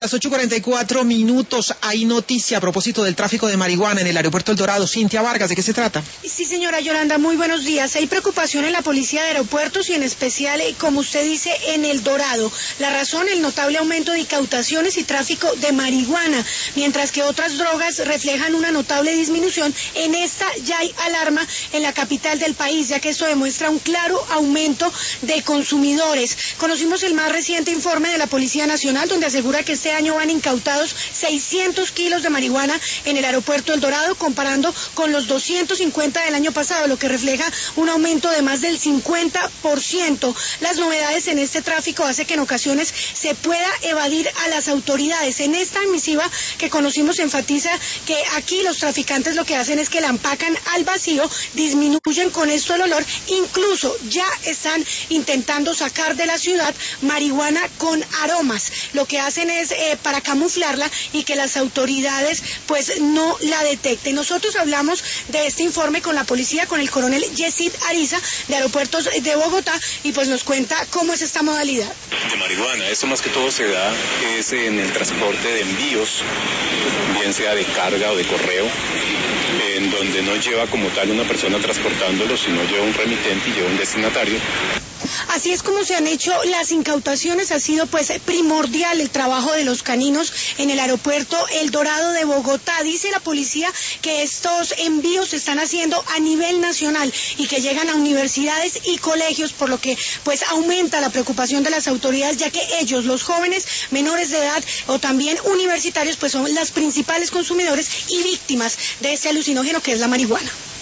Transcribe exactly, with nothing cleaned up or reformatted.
Las ocho cuarenta y cuatro minutos, hay noticia a propósito del tráfico de marihuana en el aeropuerto El Dorado. Cintia Vargas, ¿de qué se trata? Sí, señora Yolanda, muy buenos días. Hay preocupación en la policía de aeropuertos y en especial, como usted dice, en El Dorado. La razón, el notable aumento de incautaciones y tráfico de marihuana, mientras que otras drogas reflejan una notable disminución. En esta ya hay alarma en la capital del país, ya que esto demuestra un claro aumento de consumidores. Conocimos el más reciente informe de la Policía Nacional, donde asegura que este año van incautados seiscientos kilos de marihuana en el aeropuerto El Dorado, comparando con los doscientos cincuenta del año pasado, lo que refleja un aumento de más del cincuenta por ciento. Las novedades en este tráfico hace que en ocasiones se pueda evadir a las autoridades. En esta misiva que conocimos enfatiza que aquí los traficantes lo que hacen es que la empacan al vacío, disminuyen con esto el olor, incluso ya están intentando sacar de la ciudad marihuana con aromas. Lo que hacen es eh, para camuflarla y que las autoridades pues no la detecten. Nosotros hablamos de este informe con la policía, con el coronel Yesid Ariza de Aeropuertos de Bogotá, y pues nos cuenta cómo es esta modalidad. De marihuana, esto más que todo se da es en el transporte de envíos, bien sea de carga o de correo, en donde no lleva como tal una persona transportándolo, sino lleva un remitente y lleva un destinatario. Así es como se han hecho las incautaciones, ha sido pues primordial el trabajo de los caninos en el aeropuerto El Dorado de Bogotá. Dice la policía que estos envíos se están haciendo a nivel nacional y que llegan a universidades y colegios, por lo que pues aumenta la preocupación de las autoridades, ya que ellos, los jóvenes menores de edad o también universitarios, pues son las principales consumidores y víctimas de este alucinógeno que es la marihuana.